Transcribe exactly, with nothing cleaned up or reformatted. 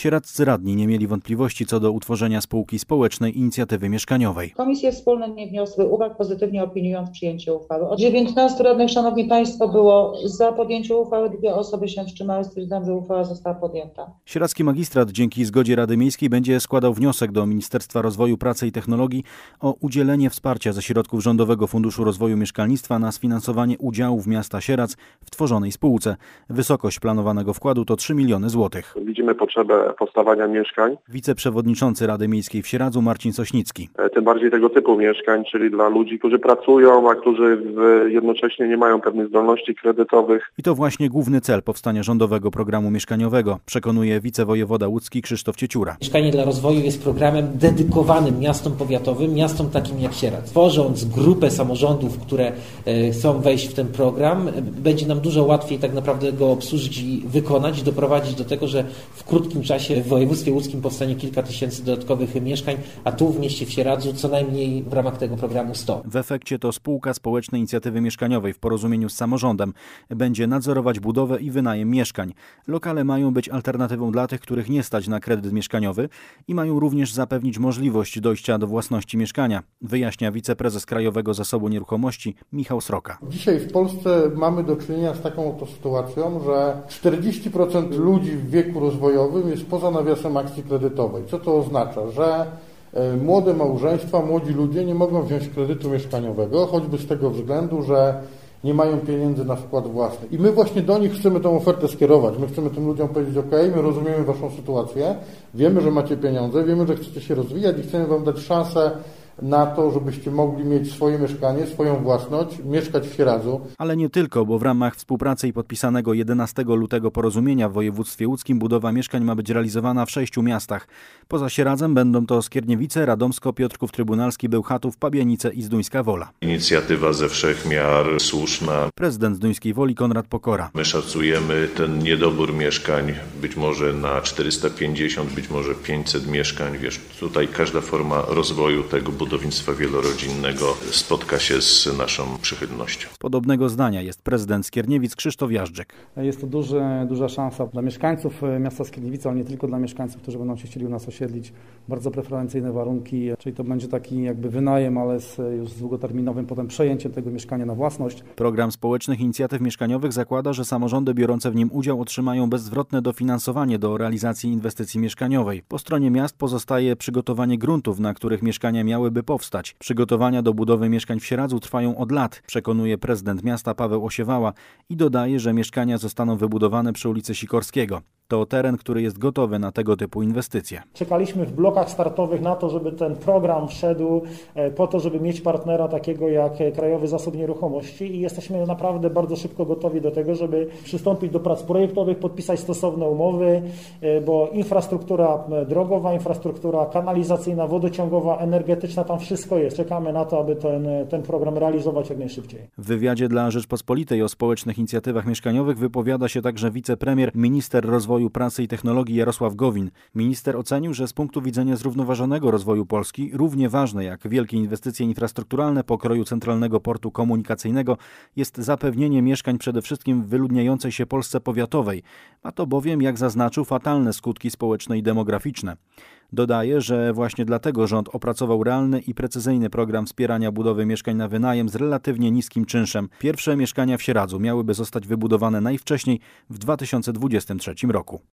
Sieradzcy radni nie mieli wątpliwości co do utworzenia spółki społecznej inicjatywy mieszkaniowej. Komisje wspólne nie wniosły uwag, pozytywnie opiniując przyjęcie uchwały. Od dziewiętnastu radnych, szanowni państwo, było za podjęciem uchwały, dwie osoby się wstrzymały, stwierdzam, że uchwała została podjęta. Sieradzki magistrat dzięki zgodzie Rady Miejskiej będzie składał wniosek do Ministerstwa Rozwoju, Pracy i Technologii o udzielenie wsparcia ze środków Rządowego Funduszu Rozwoju Mieszkalnictwa na sfinansowanie udziałów miasta Sieradz w tworzonej spółce. Wysokość planowanego wkładu to trzy miliony złotych. Widzimy potrzebę powstawania mieszkań. Wiceprzewodniczący Rady Miejskiej w Sieradzu Marcin Sośnicki. Tym bardziej tego typu mieszkań, czyli dla ludzi, którzy pracują, a którzy jednocześnie nie mają pewnych zdolności kredytowych. I to właśnie główny cel powstania rządowego programu mieszkaniowego, przekonuje wicewojewoda łódzki Krzysztof Cieciura. Mieszkanie dla rozwoju jest programem dedykowanym miastom powiatowym, miastom takim jak Sieradz. Tworząc grupę samorządów, które chcą wejść w ten program, będzie nam dużo łatwiej tak naprawdę go obsłużyć i wykonać, doprowadzić do tego, że w krótkim czasie w województwie łódzkim powstanie kilka tysięcy dodatkowych mieszkań, a tu w mieście w Sieradzu co najmniej w ramach tego programu sto. W efekcie to spółka społecznej inicjatywy mieszkaniowej w porozumieniu z samorządem będzie nadzorować budowę i wynajem mieszkań. Lokale mają być alternatywą dla tych, których nie stać na kredyt mieszkaniowy i mają również zapewnić możliwość dojścia do własności mieszkania, wyjaśnia wiceprezes Krajowego Zasobu Nieruchomości Michał Sroka. Dzisiaj w Polsce mamy do czynienia z taką oto sytuacją, że czterdzieści procent ludzi w wieku rozwojowym jest poza nawiasem akcji kredytowej. Co to oznacza? Że młode małżeństwa, młodzi ludzie nie mogą wziąć kredytu mieszkaniowego, choćby z tego względu, że nie mają pieniędzy na wkład własny. I my właśnie do nich chcemy tę ofertę skierować. My chcemy tym ludziom powiedzieć, ok, my rozumiemy waszą sytuację, wiemy, że macie pieniądze, wiemy, że chcecie się rozwijać i chcemy wam dać szansę na to, żebyście mogli mieć swoje mieszkanie, swoją własność, mieszkać w Sieradzu. Ale nie tylko, bo w ramach współpracy i podpisanego jedenastego lutego porozumienia w województwie łódzkim budowa mieszkań ma być realizowana w sześciu miastach. Poza Sieradzem będą to Skierniewice, Radomsko, Piotrków Trybunalski, Bełchatów, Pabianice i Zduńska Wola. Inicjatywa ze wszech miar słuszna. Prezydent Zduńskiej Woli Konrad Pokora. My szacujemy ten niedobór mieszkań być może na czterysta pięćdziesiąt, być może pięćset mieszkań. Wiesz, tutaj każda forma rozwoju tego budownictwa wielorodzinnego spotka się z naszą przychylnością. Podobnego zdania jest prezydent Skierniewic Krzysztof Jażdżek. Jest to duży, duża szansa dla mieszkańców miasta Skierniewice, ale nie tylko dla mieszkańców, którzy będą się chcieli u nas osiedlić. Bardzo preferencyjne warunki, czyli to będzie taki jakby wynajem, ale z, już z długoterminowym potem przejęciem tego mieszkania na własność. Program społecznych inicjatyw mieszkaniowych zakłada, że samorządy biorące w nim udział otrzymają bezzwrotne dofinansowanie do realizacji inwestycji mieszkaniowej. Po stronie miast pozostaje przygotowanie gruntów, na których mieszkania miałyby powstać. Przygotowania do budowy mieszkań w Sieradzu trwają od lat, przekonuje prezydent miasta Paweł Osiewała i dodaje, że mieszkania zostaną wybudowane przy ulicy Sikorskiego. To teren, który jest gotowy na tego typu inwestycje. Czekaliśmy w blokach startowych na to, żeby ten program wszedł, po to, żeby mieć partnera takiego jak Krajowy Zasób Nieruchomości i jesteśmy naprawdę bardzo szybko gotowi do tego, żeby przystąpić do prac projektowych, podpisać stosowne umowy, bo infrastruktura drogowa, infrastruktura kanalizacyjna, wodociągowa, energetyczna, tam wszystko jest. Czekamy na to, aby ten, ten program realizować jak najszybciej. W wywiadzie dla Rzeczpospolitej o społecznych inicjatywach mieszkaniowych wypowiada się także wicepremier, minister rozwoju Pracy i Technologii Jarosław Gowin. Minister ocenił, że z punktu widzenia zrównoważonego rozwoju Polski równie ważne jak wielkie inwestycje infrastrukturalne pokroju Centralnego Portu Komunikacyjnego jest zapewnienie mieszkań przede wszystkim w wyludniającej się Polsce powiatowej. Ma to bowiem, jak zaznaczył, fatalne skutki społeczne i demograficzne. Dodaje, że właśnie dlatego rząd opracował realny i precyzyjny program wspierania budowy mieszkań na wynajem z relatywnie niskim czynszem. Pierwsze mieszkania w Sieradzu miałyby zostać wybudowane najwcześniej w dwa tysiące dwudziestym trzecim roku.